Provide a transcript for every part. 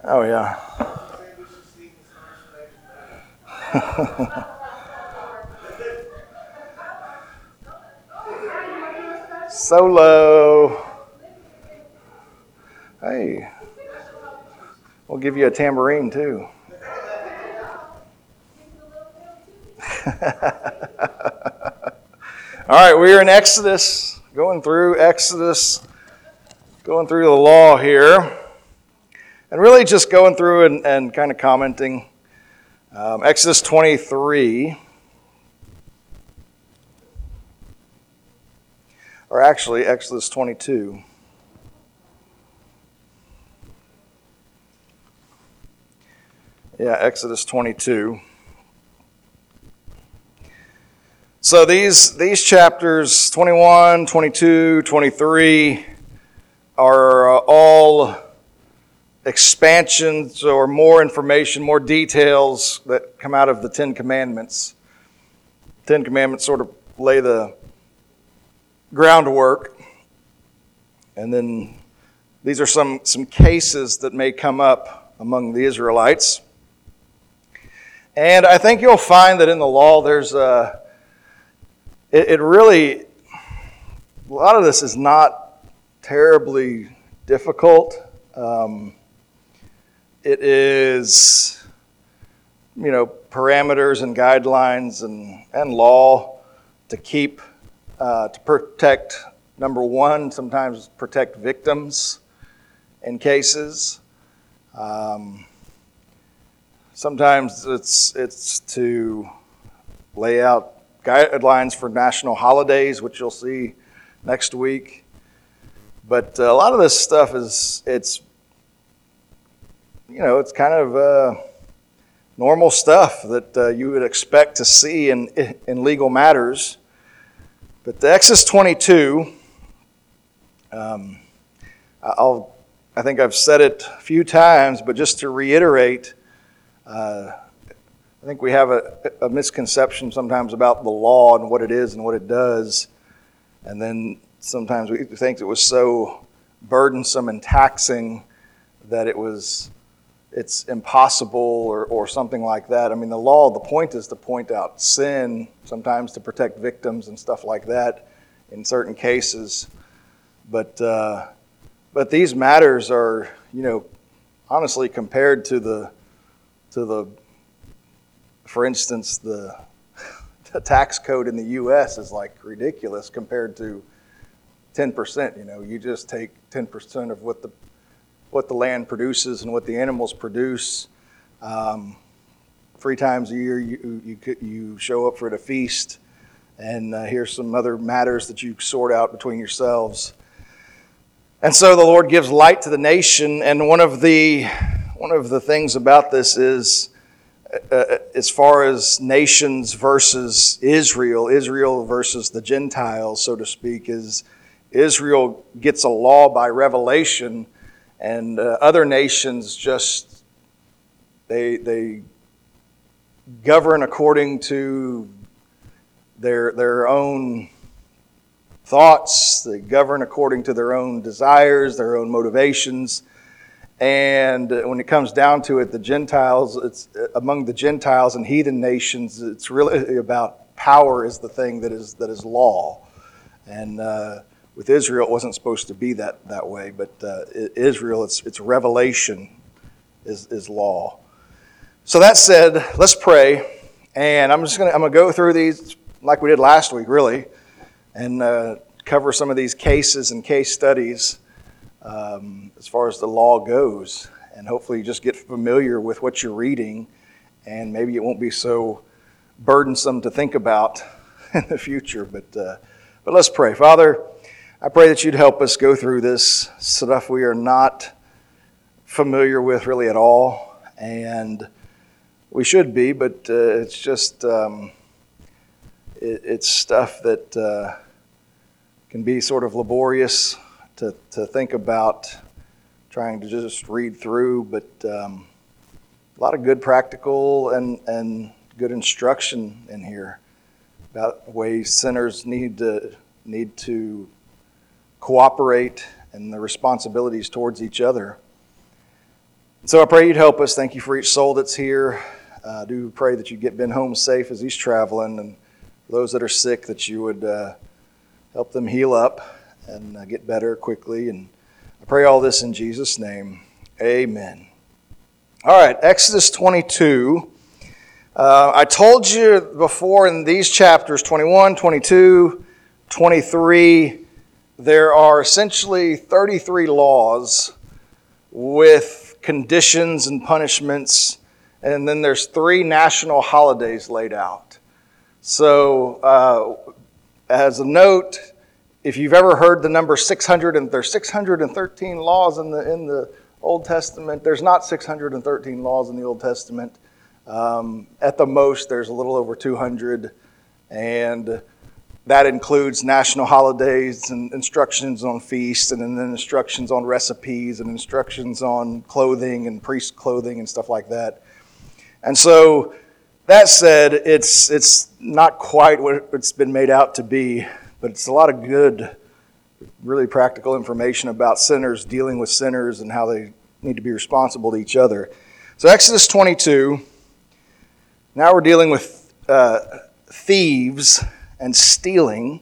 Oh, yeah. Solo. Hey, we'll give you a tambourine too. All right, we're in Exodus, going through the law here, and really just going through and kind of commenting. Exodus 23, or actually Exodus 22. Yeah, Exodus 22. So these chapters 21, 22, 23 are all expansions or more information, more details that come out of the Ten Commandments. Ten Commandments sort of lay the groundwork. And then these are some cases that may come up among the Israelites. And I think you'll find that in the law there's it really, a lot of this is not terribly difficult. It is, parameters and guidelines and law to keep, to protect, number one, sometimes protect victims in cases. Sometimes it's to lay out guidelines for national holidays, which you'll see next week. But a lot of this stuff it's kind of normal stuff that you would expect to see in legal matters. But the Exodus 22, I think I've said it a few times, but just to reiterate, I think we have a misconception sometimes about the law and what it is and what it does. And then sometimes we think it was so burdensome and taxing that it's impossible or something like that. I mean, the law, the point is to point out sin, sometimes to protect victims and stuff like that in certain cases. But these matters are, honestly, compared to the for instance, the tax code in the U.S. is like ridiculous compared to 10%. You just take 10% of what the land produces and what the animals produce. 3 times a year, you show up for the feast, and here's some other matters that you sort out between yourselves. And so the Lord gives light to the nation, and one of the things about this is, as far as nations versus Israel versus the Gentiles, so to speak, is Israel gets a law by revelation, and other nations just they govern according to their own thoughts. They govern according to their own desires, their own motivations. And when it comes down to it, the Gentiles, it's among the Gentiles and heathen nations, it's really about power is the thing that is law. And with Israel, it wasn't supposed to be that way, but Israel, it's revelation is law. So that said, let's pray, and I'm gonna go through these like we did last week, really, and cover some of these cases and case studies. As far as the law goes, and hopefully you just get familiar with what you're reading, and maybe it won't be so burdensome to think about in the future. But let's pray. Father, I pray that you'd help us go through this stuff we are not familiar with really at all, and we should be, but it's just it's stuff that can be sort of laborious to think about trying to just read through, but a lot of good practical and good instruction in here about ways sinners need to cooperate and the responsibilities towards each other. So I pray you'd help us. Thank you for each soul that's here. I do pray that you get Ben home safe as he's traveling, and for those that are sick, that you would help them heal up and get better quickly. And I pray all this in Jesus' name. Amen. All right, Exodus 22. I told you before in these chapters, 21, 22, 23, there are essentially 33 laws with conditions and punishments, and then there's 3 national holidays laid out. So, as a note, if you've ever heard the number 600, and there's 613 laws in the Old Testament, there's not 613 laws in the Old Testament. At the most, there's a little over 200, and that includes national holidays and instructions on feasts, and then instructions on recipes and instructions on clothing and priest clothing and stuff like that. And so, that said, it's not quite what it's been made out to be, but it's a lot of good, really practical information about sinners dealing with sinners and how they need to be responsible to each other. So Exodus 22, now we're dealing with thieves and stealing.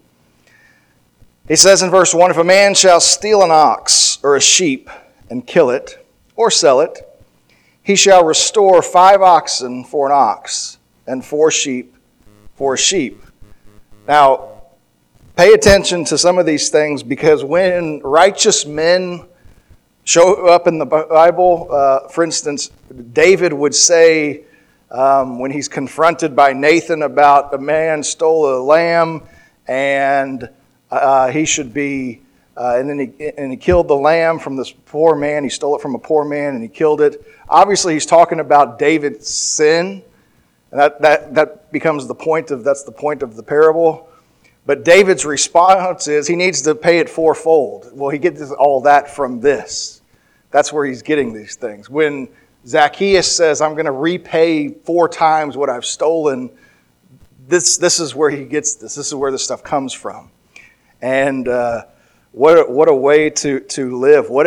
He says in verse 1, "If a man shall steal an ox or a sheep and kill it or sell it, he shall restore 5 oxen for an ox and 4 sheep for a sheep." Now, pay attention to some of these things, because when righteous men show up in the Bible, for instance, David would say, when he's confronted by Nathan about a man stole a lamb and he should be, and he killed the lamb from this poor man. He stole it from a poor man and he killed it. Obviously, he's talking about David's sin, and that becomes the point of the parable. But David's response is he needs to pay it fourfold. Well, he gets all that from this. That's where he's getting these things. When Zacchaeus says, "I'm going to repay 4 times what I've stolen," this is where he gets this. This is where this stuff comes from. And what a way to live. What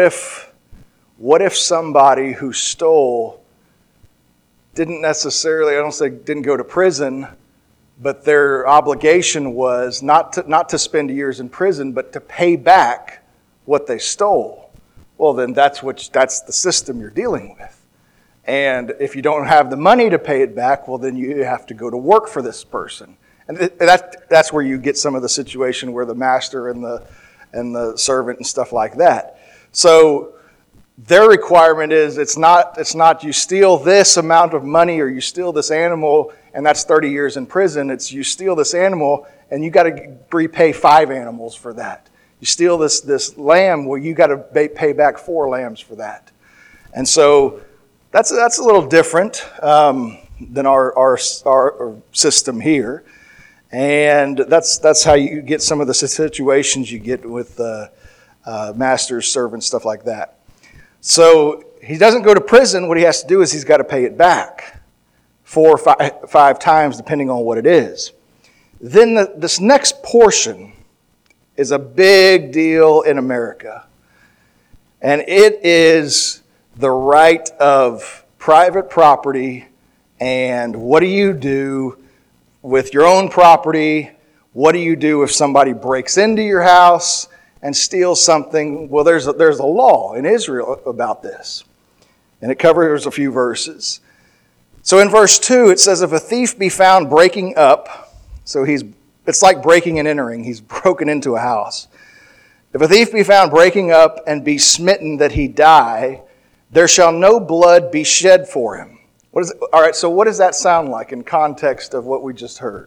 if somebody who stole didn't necessarily, I don't say didn't go to prison, but their obligation was not to spend years in prison, but to pay back what they stole? Well, then that's the system you're dealing with. And if you don't have the money to pay it back, well, then you have to go to work for this person. And that's where you get some of the situation where the master and the servant and stuff like that. So their requirement is it's not you steal this amount of money or you steal this animal and that's 30 years in prison. It's you steal this animal and you got to repay 5 animals for that. You steal this lamb, well, you got to pay back 4 lambs for that. And so that's a little different than our system here, and that's how you get some of the situations you get with masters, servants, stuff like that. So he doesn't go to prison. What he has to do is he's got to pay it back 4 or 5 times, depending on what it is. Then this next portion is a big deal in America, and it is the right of private property. And what do you do with your own property? What do you do if somebody breaks into your house and steals something? Well, there's a law in Israel about this, and it covers a few verses. So in verse 2, it says, "If a thief be found breaking up," so it's like breaking and entering. He's broken into a house. "If a thief be found breaking up and be smitten that he die, there shall no blood be shed for him." All right, so what does that sound like in context of what we just heard?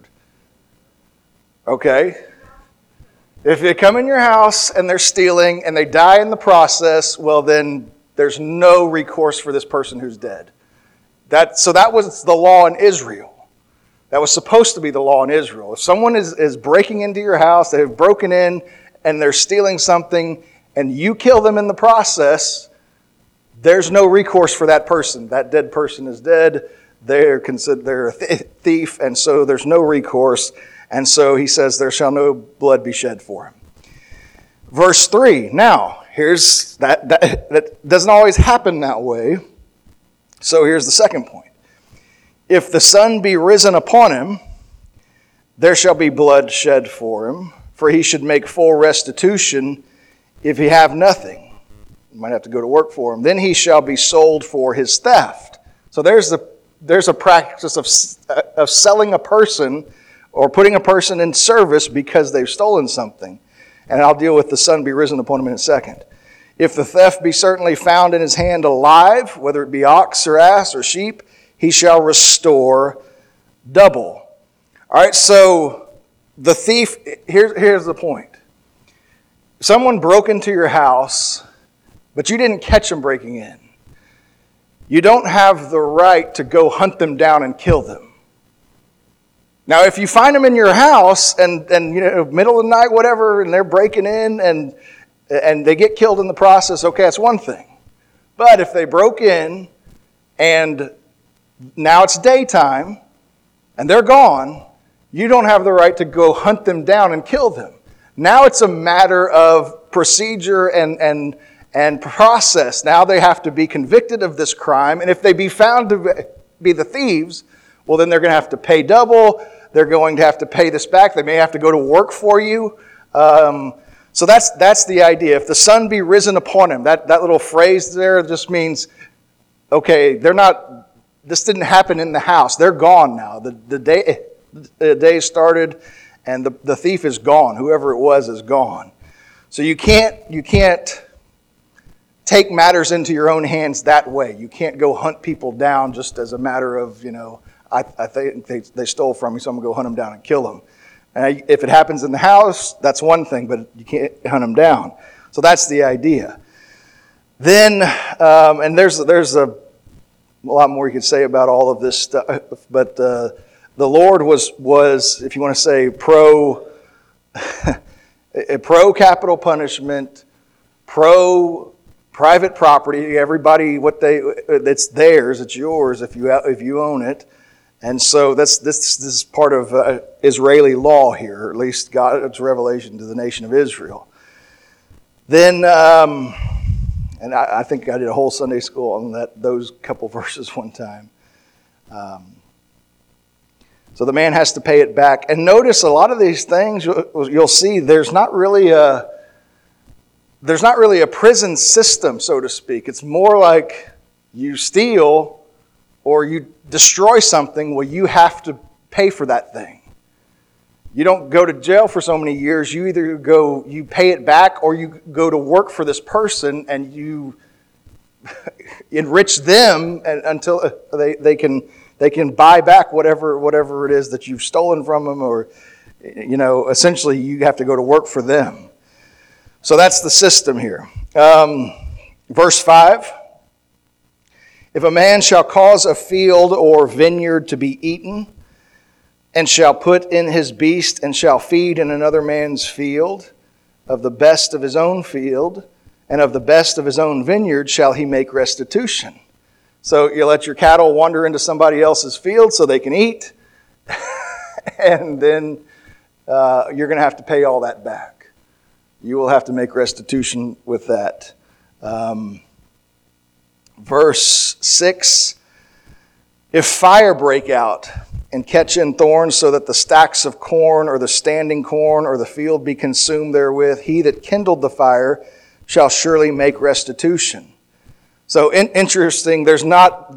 Okay. If they come in your house and they're stealing and they die in the process, well then there's no recourse for this person who's dead. So that was the law in Israel. That was supposed to be the law in Israel. If someone is breaking into your house, they have broken in and they're stealing something, and you kill them in the process, there's no recourse for that person. That dead person is dead. They're a thief, and so there's no recourse. And so he says, "There shall no blood be shed for him." Verse 3. Now, here's that doesn't always happen that way. So here's the second point. If the sun be risen upon him, there shall be blood shed for him, for he should make full restitution if he have nothing. You might have to go to work for him. Then he shall be sold for his theft. So there's a practice of selling a person or putting a person in service because they've stolen something. And I'll deal with the sun be risen upon him in a second. If the theft be certainly found in his hand alive, whether it be ox or ass or sheep, he shall restore double. All right, so the thief, here's the point. Someone broke into your house, but you didn't catch them breaking in. You don't have the right to go hunt them down and kill them. Now, if you find them in your house and middle of the night, whatever, and they're breaking in and they get killed in the process, okay, that's one thing. But if they broke in and now it's daytime and they're gone, you don't have the right to go hunt them down and kill them. Now it's a matter of procedure and process. Now they have to be convicted of this crime, and if they be found to be the thieves, well, then they're going to have to pay double. They're going to have to pay this back. They may have to go to work for you. So that's the idea. If the sun be risen upon him, that little phrase there just means, okay, this didn't happen in the house. They're gone now. The day started, and the thief is gone. Whoever it was is gone. So you can't take matters into your own hands that way. You can't go hunt people down just as a matter of, I think they stole from me, so I'm going to go hunt them down and kill them. If it happens in the house, that's one thing, but you can't hunt them down. So that's the idea. Then, and there's a lot more you could say about all of this stuff, but the Lord was, if you want to say, pro capital punishment, pro private property. Everybody, it's theirs, it's yours if you own it. And so this is part of Israeli law here, or at least God's revelation to the nation of Israel. Then, and I think I did a whole Sunday school on those couple verses one time. So the man has to pay it back. And notice a lot of these things, you'll see there's not really a prison system, so to speak. It's more like you steal or you destroy something, well, you have to pay for that thing. You don't go to jail for so many years. You either you pay it back, or you go to work for this person and you enrich them until they can buy back whatever it is that you've stolen from them, or essentially you have to go to work for them. So that's the system here. Verse 5. If a man shall cause a field or vineyard to be eaten, and shall put in his beast, and shall feed in another man's field, of the best of his own field, and of the best of his own vineyard shall he make restitution. So you let your cattle wander into somebody else's field so they can eat, and then you're going to have to pay all that back. You will have to make restitution with that. Verse 6, if fire break out and catch in thorns so that the stacks of corn or the standing corn or the field be consumed therewith, he that kindled the fire shall surely make restitution. So interesting, there's not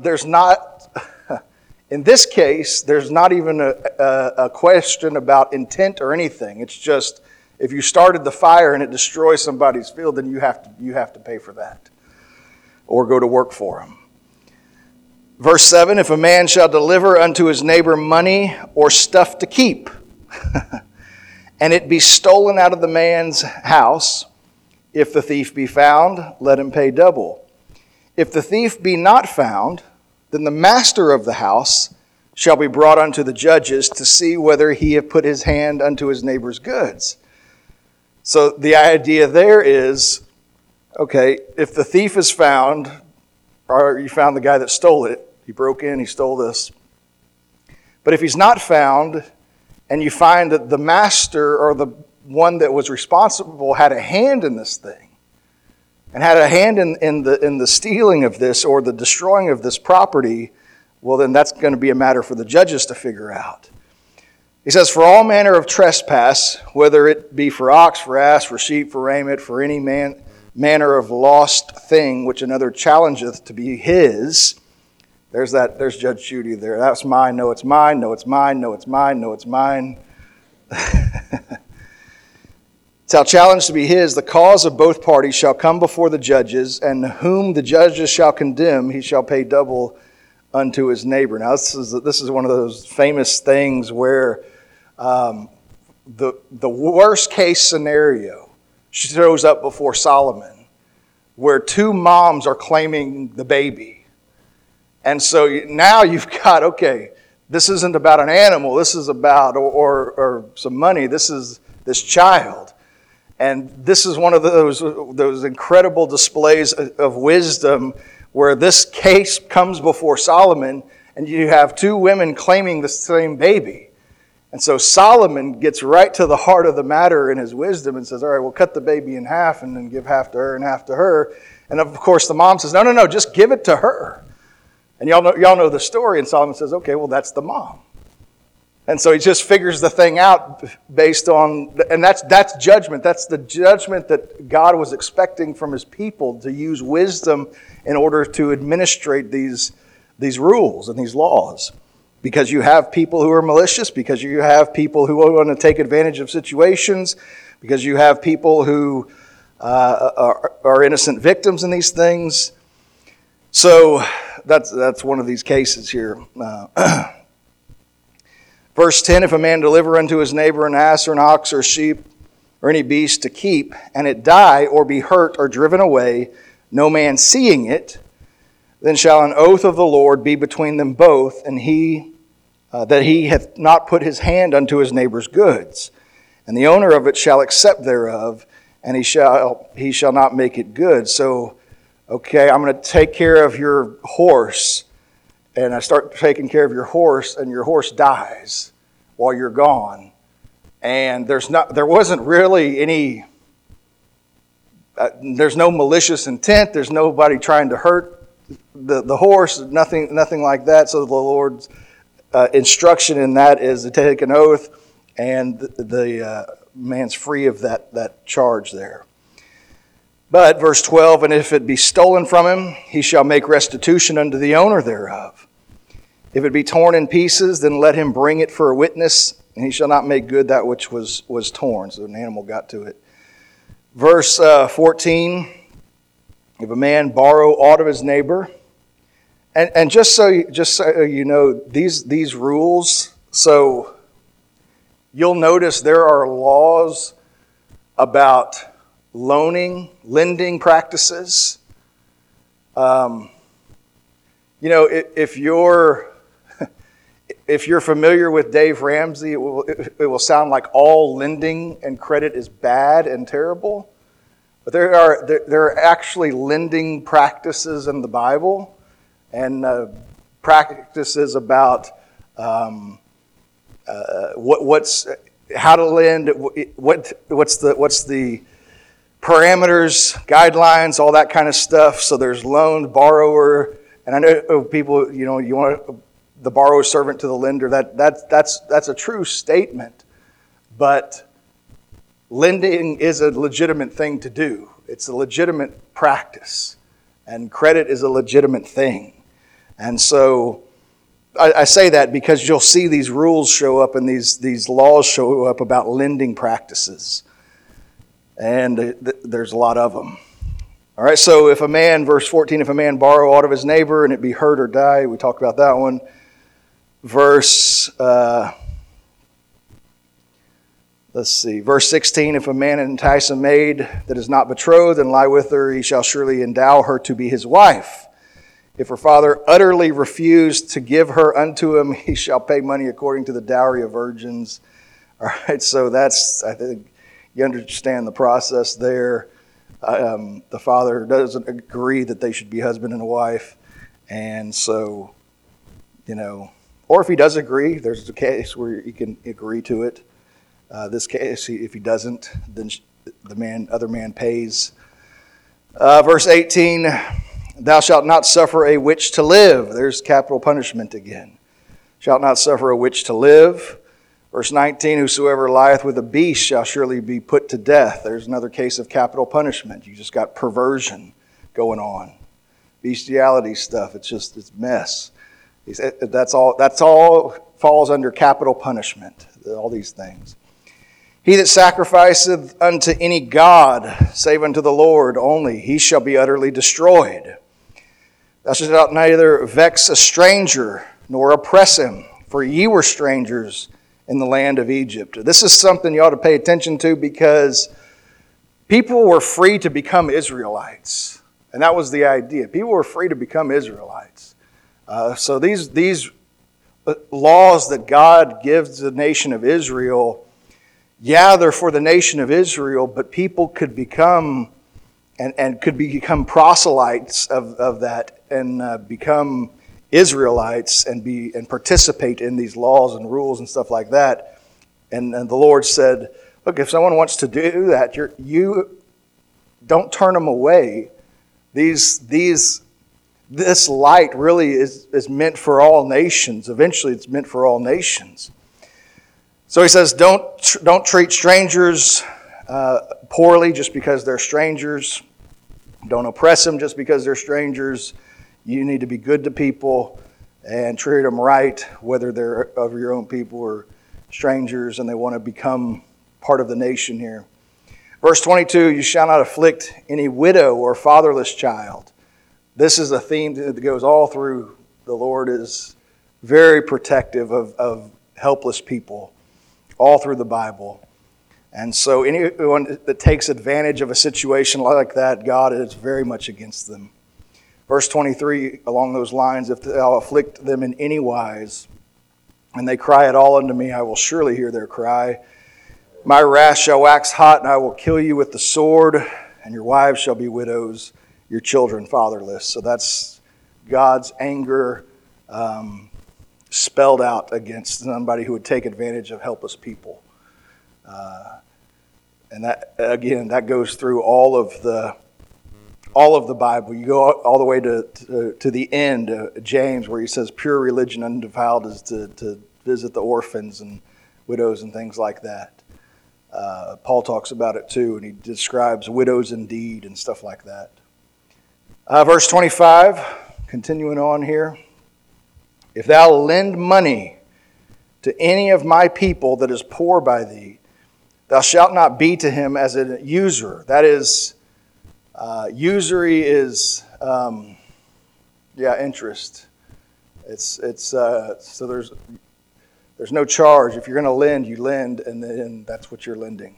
in this case, there's not even a question about intent or anything. It's just, if you started the fire and it destroys somebody's field, then you have to pay for that, or go to work for him. Verse 7, if a man shall deliver unto his neighbor money or stuff to keep, and it be stolen out of the man's house, if the thief be found, let him pay double. If the thief be not found, then the master of the house shall be brought unto the judges to see whether he have put his hand unto his neighbor's goods. So the idea there is, okay, if the thief is found, or you found the guy that stole it, he broke in, he stole this. But if he's not found, and you find that the master or the one that was responsible had a hand in this thing, and had a hand in the stealing of this or the destroying of this property, well, then that's going to be a matter for the judges to figure out. He says, for all manner of trespass, whether it be for ox, for ass, for sheep, for raiment, for any manner of lost thing which another challengeth to be his. There's Judge Judy there. That's mine. No, it's mine. No, it's mine. No, it's mine. No, it's mine. Shall challenge to be his, the cause of both parties shall come before the judges, and whom the judges shall condemn, he shall pay double unto his neighbor. Now, this is one of those famous things where the worst case scenario shows up before Solomon, where two moms are claiming the baby. And so now you've got, okay, this isn't about an animal, this is about, or some money, this is this child. And this is one of those incredible displays of wisdom where this case comes before Solomon and you have two women claiming the same baby. And so Solomon gets right to the heart of the matter in his wisdom and says, all right, we'll cut the baby in half and then give half to her and half to her. And of course the mom says, no, just give it to her. And y'all know the story, and Solomon says, okay, well, that's the mom. And so he just figures the thing out based on, and that's judgment. That's the judgment that God was expecting from his people, to use wisdom in order to administrate these rules and these laws. Because you have people who are malicious, because you have people who want to take advantage of situations, because you have people who are innocent victims in these things. So that's one of these cases here. Verse 10, if a man deliver unto his neighbor an ass or an ox or a sheep or any beast to keep, and it die or be hurt or driven away, no man seeing it, then shall an oath of the Lord be between them both, and that he hath not put his hand unto his neighbor's goods. And the owner of it shall accept thereof, and he shall not make it good. So, okay, I'm going to take care of your horse, and I start taking care of your horse, and your horse dies while you're gone. And there wasn't really any, there's no malicious intent. There's nobody trying to hurt the horse, nothing like that. So the Lord's instruction in that is to take an oath, and the man's free of that charge there. But, verse 12, and if it be stolen from him, he shall make restitution unto the owner thereof. If it be torn in pieces, then let him bring it for a witness, and he shall not make good that which was torn. So an animal got to it. Verse 14, if a man borrow aught of his neighbor, and just so you know, these rules, so you'll notice there are laws about lending practices. If you're familiar with Dave Ramsey, it will sound like all lending and credit is bad and terrible. But there are actually lending practices in the Bible, and practices about what's how to lend, what's the parameters, guidelines, all that kind of stuff. So there's loan, borrower, and I know people, you want the borrower servant to the lender. That's a true statement, but lending is a legitimate thing to do. It's a legitimate practice, and credit is a legitimate thing. And so I say that because you'll see these rules show up and these laws show up about lending practices. And there's a lot of them. All right, so if a man, verse 14, if a man borrow aught of his neighbor and it be hurt or die, we talked about that one. Verse 16, if a man entice a maid that is not betrothed and lie with her, he shall surely endow her to be his wife. If her father utterly refused to give her unto him, he shall pay money according to the dowry of virgins. All right, so I think you understand the process there. The father doesn't agree that they should be husband and wife. And so, or if he does agree, there's a case where he can agree to it. This case, if he doesn't, then the other man pays Verse 18, thou shalt not suffer a witch to live. There's capital punishment again. Shalt not suffer a witch to live. Verse 19, whosoever lieth with a beast shall surely be put to death. There's another case of capital punishment. You just got perversion going on. Bestiality stuff. It's mess. That's all falls under capital punishment. All these things. He that sacrificeth unto any god, save unto the Lord only, he shall be utterly destroyed. Thou shalt neither vex a stranger, nor oppress him, for ye were strangers in the land of Egypt. This is something you ought to pay attention to, because people were free to become Israelites. And that was the idea. People were free to become Israelites. So these laws that God gives the nation of Israel, yeah, they're for the nation of Israel, but people could become and could become proselytes of that and become Israelites and participate in these laws and rules and stuff like that. And the Lord said, look, if someone wants to do that, you don't turn them away. This light really is meant for all nations. Eventually it's meant for all nations. So he says, don't treat strangers poorly just because they're strangers. Don't oppress them just because they're strangers. You need to be good to people and treat them right, whether they're of your own people or strangers and they want to become part of the nation here. Verse 22, you shall not afflict any widow or fatherless child. This is a theme that goes all through. The Lord is very protective of helpless people all through the Bible. And so anyone that takes advantage of a situation like that, God is very much against them. Verse 23, along those lines, if thou afflict them in any wise, and they cry at all unto me, I will surely hear their cry. My wrath shall wax hot, and I will kill you with the sword, and your wives shall be widows, your children fatherless. So that's God's anger spelled out against somebody who would take advantage of helpless people. And that, again, that goes through all of the Bible. You go all the way to the end, James, where he says pure religion undefiled is to visit the orphans and widows and things like that. Paul talks about it too, and he describes widows indeed and stuff like that. Verse 25, continuing on here. If thou lend money to any of my people that is poor by thee, thou shalt not be to him as a usurer. That is, usury is, interest. So there's no charge. If you're going to lend, you lend, and then that's what you're lending.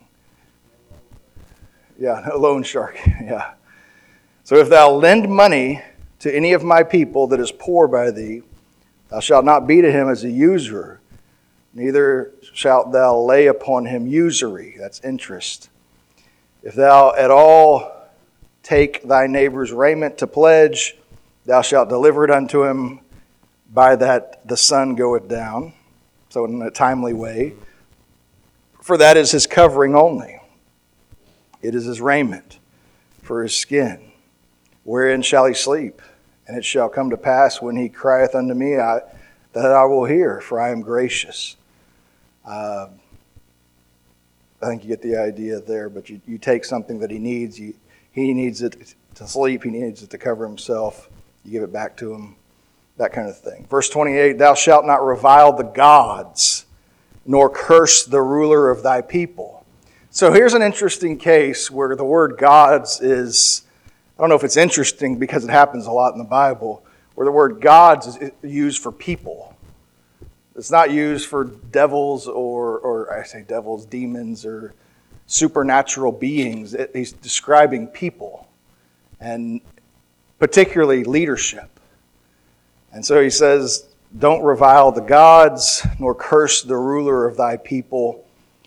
Yeah, no loan shark. Yeah. So if thou lend money to any of my people that is poor by thee, thou shalt not be to him as a usurer, neither shalt thou lay upon him usury. That's interest. If thou at all take thy neighbor's raiment to pledge, thou shalt deliver it unto him by that the sun goeth down. So in a timely way. For that is his covering only. It is his raiment for his skin. Wherein shall he sleep? And it shall come to pass when he crieth unto me that I will hear, for I am gracious. I think you get the idea there, but you take something that he needs. He needs it to sleep. He needs it to cover himself. You give it back to him. That kind of thing. Verse 28, thou shalt not revile the gods, nor curse the ruler of thy people. So here's an interesting case where the word gods is, I don't know if it's interesting because it happens a lot in the Bible, where the word gods is used for people. It's not used for devils or I say devils, demons, or supernatural beings. He's describing people, and particularly leadership. And so he says, don't revile the gods, nor curse the ruler of thy people.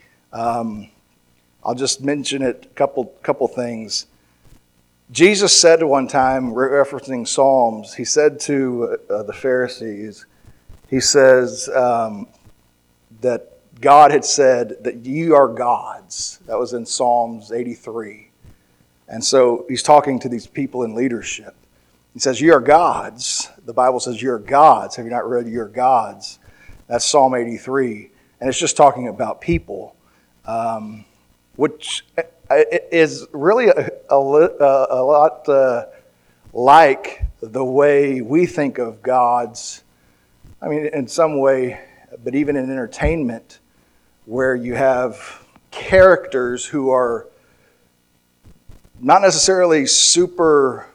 I'll just mention it, a couple things. Jesus said one time, referencing Psalms, he said to the Pharisees, he says that God had said that you are gods. That was in Psalms 83. And so he's talking to these people in leadership. He says, "You are gods." The Bible says, "You are gods." Have you not read, "You are gods"? That's Psalm 83. And it's just talking about people, which is really a lot like the way we think of gods. I mean, in some way, but even in entertainment, where you have characters who are not necessarily super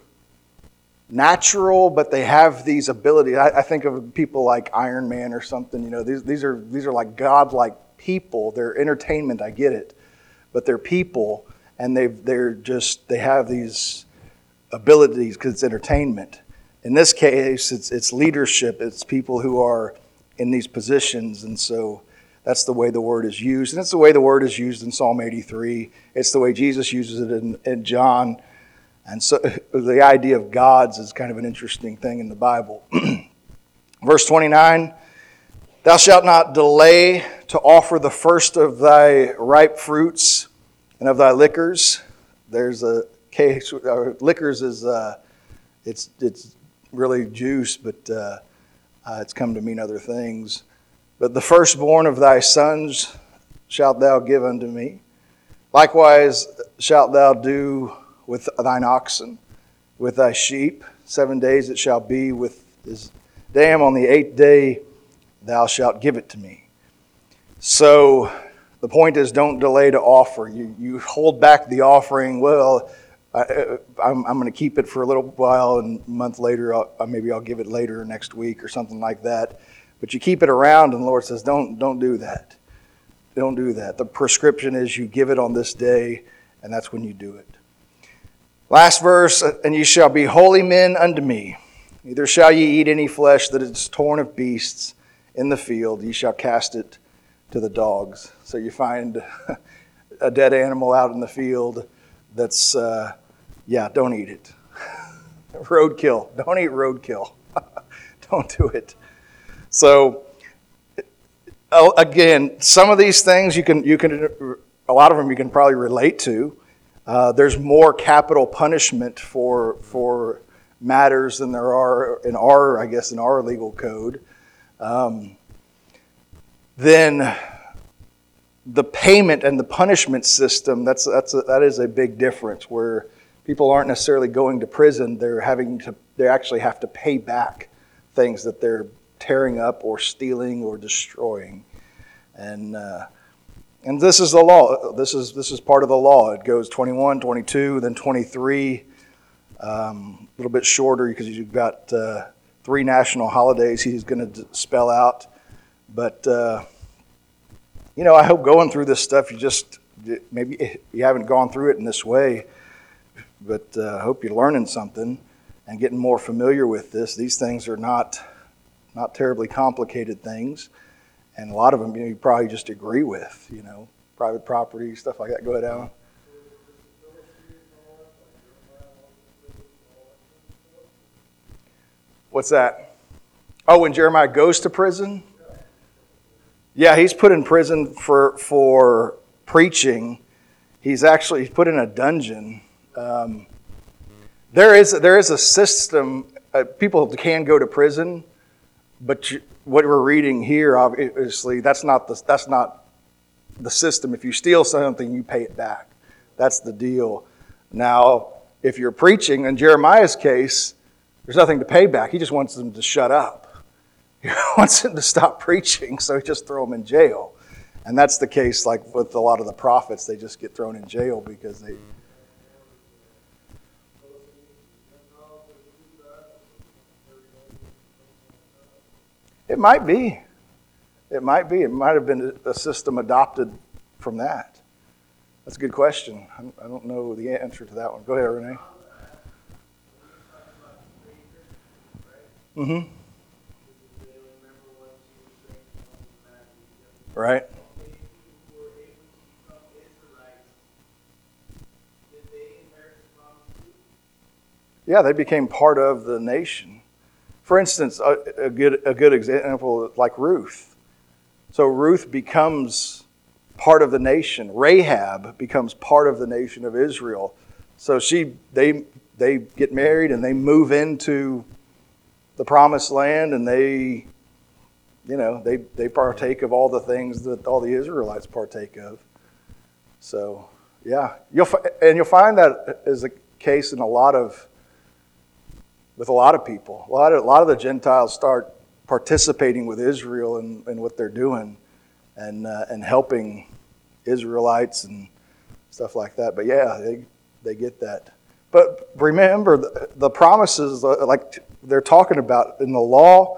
natural, but they have these abilities. I think of people like Iron Man or something. You know, these are like godlike people. They're entertainment. I get it, but they're people, and they have these abilities because it's entertainment. In this case, it's leadership. It's people who are in these positions, and so that's the way the word is used. And it's the way the word is used in Psalm 83. It's the way Jesus uses it in John. And so the idea of gods is kind of an interesting thing in the Bible. Verse 29, "Thou shalt not delay to offer the first of thy ripe fruits and of thy liquors." There's a case, liquors is, it's really juice, but it's come to mean other things. "But the firstborn of thy sons shalt thou give unto me. Likewise shalt thou do with thine oxen, with thy sheep. 7 days it shall be with his dam. On the 8th day thou shalt give it to me." So the point is, don't delay to offer. You hold back the offering. Well, I'm going to keep it for a little while, and a month later, maybe I'll give it later next week or something like that. But you keep it around, and the Lord says, don't do that. Don't do that. The prescription is you give it on this day, and that's when you do it. Last verse, "And ye shall be holy men unto me. Neither shall ye eat any flesh that is torn of beasts in the field. Ye shall cast it to the dogs." So you find a dead animal out in the field that's, don't eat it. Roadkill. Don't eat roadkill. Don't do it. So, again, some of these things a lot of them you can probably relate to. There's more capital punishment for matters than there are in our legal code. Then the payment and the punishment system, that is a big difference, where people aren't necessarily going to prison. They actually have to pay back things that they're tearing up or stealing or destroying. And this is the law. This is part of the law. It goes 21, 22, then 23. A little bit shorter because you've got 3 national holidays he's going to spell out. But, I hope going through this stuff, maybe you haven't gone through it in this way, but I hope you're learning something and getting more familiar with this. These things are not terribly complicated things. And a lot of them you probably just agree with, private property, stuff like that. Go ahead, Alan. What's that? Oh, when Jeremiah goes to prison? Yeah, he's put in prison for preaching. He's put in a dungeon. There is a system. People can go to prison, but what we're reading here, obviously, that's not the system. If you steal something, you pay it back. That's the deal. Now, if you're preaching, in Jeremiah's case, there's nothing to pay back. He just wants them to shut up. He wants them to stop preaching, so he just throw them in jail. And that's the case, like with a lot of the prophets. They just get thrown in jail because they... It might be. It might be. It might have been a system adopted from that. That's a good question. I don't know the answer to that one. Go ahead, Renee. Mm-hmm. Right. Yeah, they became part of the nation. For instance, a good example, like Ruth. So Ruth becomes part of the nation. Rahab becomes part of the nation of Israel. So they get married and they move into the promised land, and they partake of all the things that all the Israelites partake of. So yeah, you'll find that is a case with a lot of people. A lot of the Gentiles start participating with Israel in what they're doing, and helping Israelites and stuff like that. But yeah, they get that. But remember, the promises, like they're talking about in the law,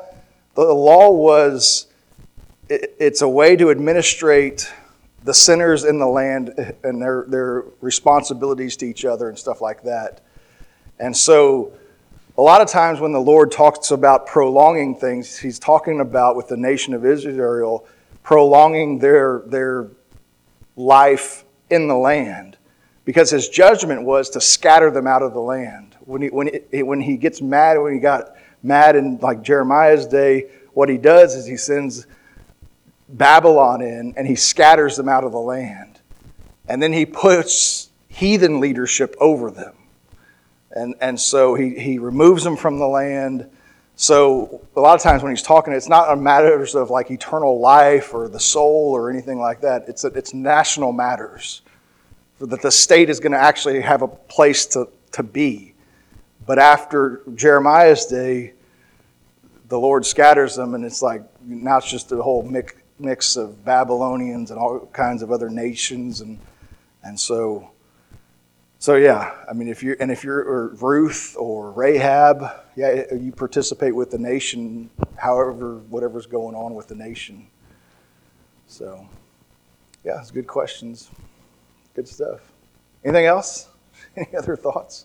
it's a way to administrate the sinners in the land and their responsibilities to each other and stuff like that. And so a lot of times when the Lord talks about prolonging things, he's talking about, with the nation of Israel, prolonging their life in the land. Because his judgment was to scatter them out of the land. When he gets mad, when he got mad in like Jeremiah's day, what he does is he sends Babylon in and he scatters them out of the land. And then he puts heathen leadership over them. And so he removes them from the land. So a lot of times when he's talking, it's not on matters of like eternal life or the soul or anything like that. It's national matters. That the state is going to actually have a place to be. But after Jeremiah's day, the Lord scatters them, and it's like now it's just a whole mix of Babylonians and all kinds of other nations, and so yeah. I mean, if you're Ruth or Rahab, yeah, you participate with the nation, whatever's going on with the nation. So yeah, it's good questions. Good stuff. Anything else? Any other thoughts?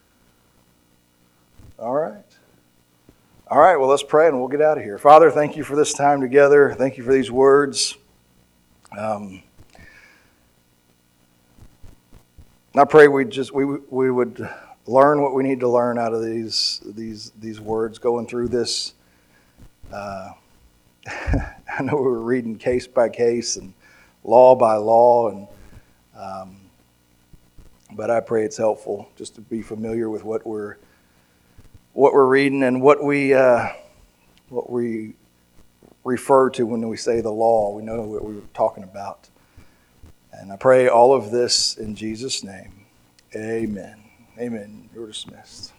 All right. Well, let's pray and we'll get out of here. Father, thank you for this time together. Thank you for these words. I pray we would learn what we need to learn out of these words going through this. I know we were reading case by case and law by law, and but I pray it's helpful just to be familiar with what we're reading and what we refer to when we say the law. We know what we're talking about. And I pray all of this in Jesus' name. Amen. Amen. You're dismissed.